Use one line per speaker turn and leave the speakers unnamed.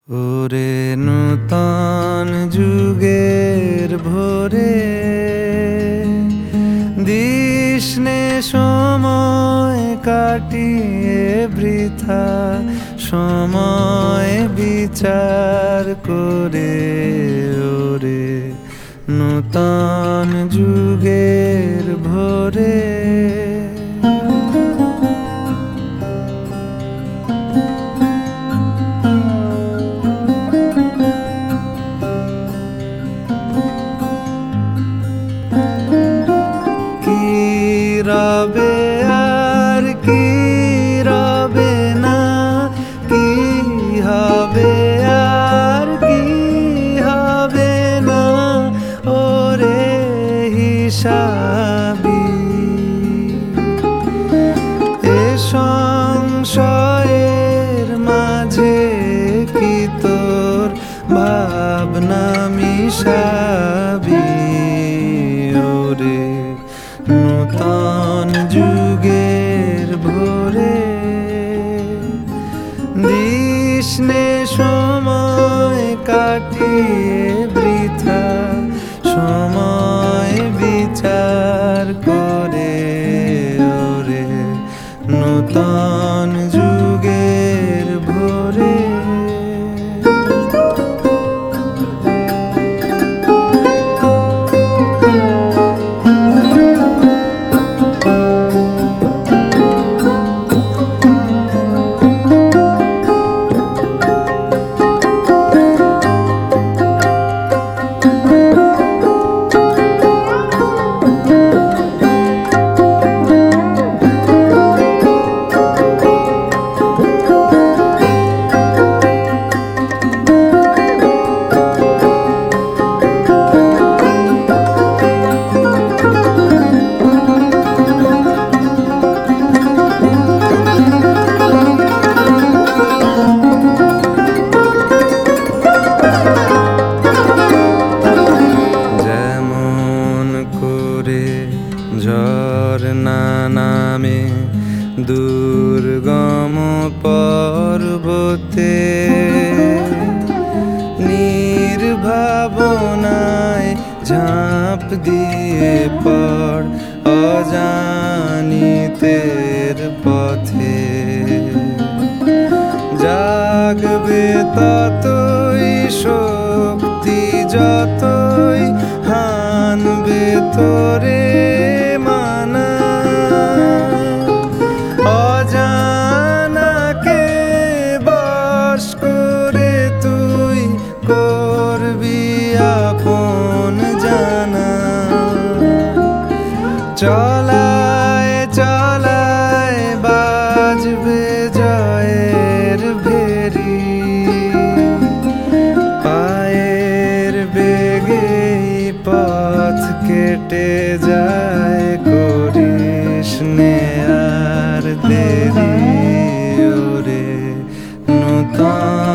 ওরে নূতন যুগের ভোরে দিসনে সময় কাটিয়ে বৃথা সময় বিচার করে ওরে নূতন যুগের ভোরে রবে আর কি রবে না, কি হবে আর কি হবে না, ওরে হিসাবি এ সংশয়ের মাঝে কি তোর ভাবনা মিশাবি ওরে নূতন যুগের ভোরে দিসনে সময় কাটিয়ে বৃথা সময় বিচার করে ওরে নূতন যুগের ভোরে ঝরনা নামে দুর্গম পর্বতে নির্ভাবনায় ঝাঁপ দিয়ে পড় অজানিতের পথে জাগবে ততই শক্তি যতই হানবে তোরে অজানাকে বশ করে তুই করবি আপন জানা চলায় চলায় বাজবে জয়ের ভেরি পায়ের বেগেই পথ কেটে যায় করিস নে আর দেরি ওরে নূতন